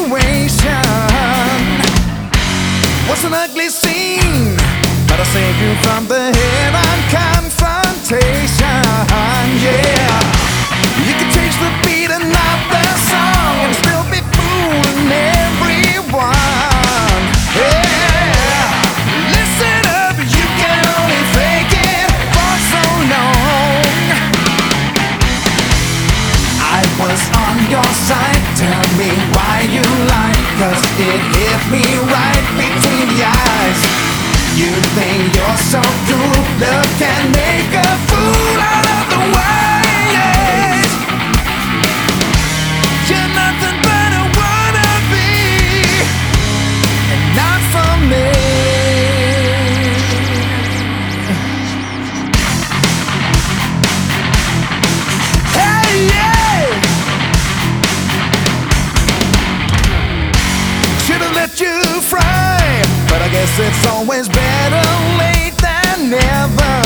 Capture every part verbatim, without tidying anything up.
situation was an ugly scene, but I saved you from the head-on confrontation. Yeah, you can change the beat and not the song and still be fooling everyone. Yeah, listen up, you can only fake it for so long. I was on your side, tell me why you lied, 'cause it hit me right between the eyes. You think you're so cool, love can make a fool out of the wise. You're nothing but a wannabe, and not for me. Hey, yeah! Should've let you fry, but I guess it's always better late than never.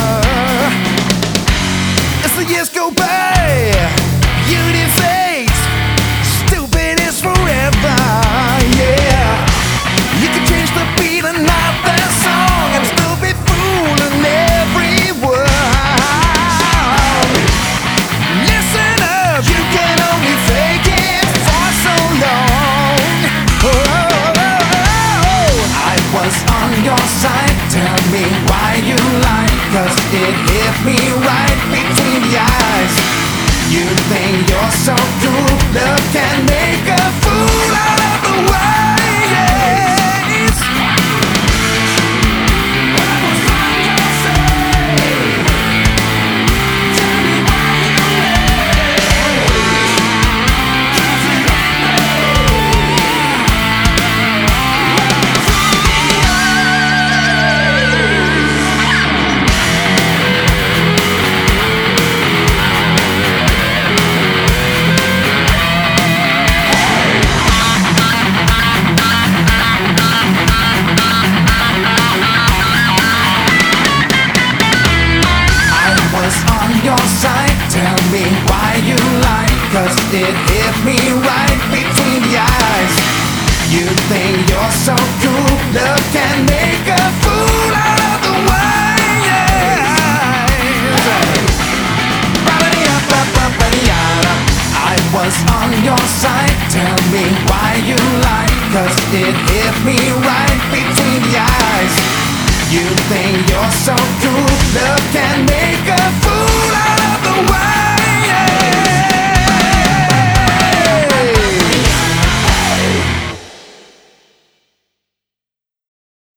As the years go by, beauty fades, stupid is forever. Yeah, you can change the beat and not the song and still be fooling everyone. Listen up, you can only fake it for so long. Oh, I was on your side, tell me why you lied, 'cause it hit me right between the eyes. You think you're so cool, love can make a fool out of the wise. I was on your side, tell me why you lied, 'cause it hit me on your side, tell me why you lied, 'cause it hit me right between the eyes. You think you're so cool, love can make a fool out of the wise. I was on your side, tell me why you lied, 'cause it hit me right between the eyes. You think you're so cool, love can make